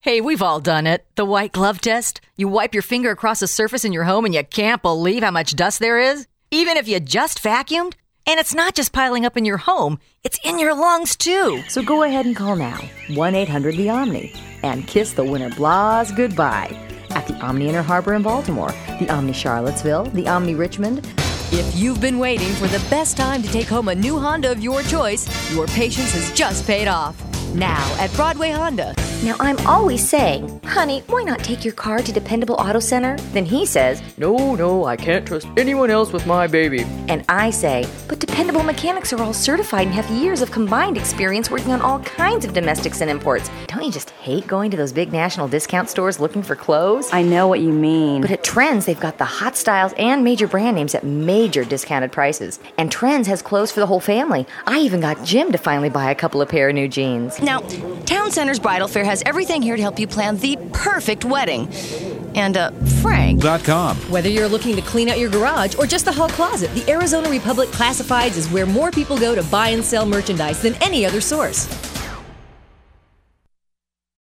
Hey, we've all done it. The white glove test. You wipe your finger across a surface in your home and you can't believe how much dust there is, even if you just vacuumed. And it's not just piling up in your home, it's in your lungs too. So go ahead and call now, 1-800-THE-OMNI, and kiss the winter blahs goodbye at the Omni Inner Harbor in Baltimore, the Omni Charlottesville, the Omni Richmond. If you've been waiting for the best time to take home a new Honda of your choice, your patience has just paid off. Now at Broadway Honda. Now, I'm always saying, honey, why not take your car to Dependable Auto Center? Then he says, no, I can't trust anyone else with my baby. And I say, but Dependable mechanics are all certified and have years of combined experience working on all kinds of domestics and imports. Don't you just hate going to those big national discount stores looking for clothes? I know what you mean. But at Trends, they've got the hot styles and major brand names at major discounted prices. And Trends has clothes for the whole family. I even got Jim to finally buy a couple of pair of new jeans. Now, Town Center's Bridal Fair has everything here to help you plan the perfect wedding. And, Frank.com. Whether you're looking to clean out your garage or just the hall closet, the Arizona Republic Classifieds is where more people go to buy and sell merchandise than any other source.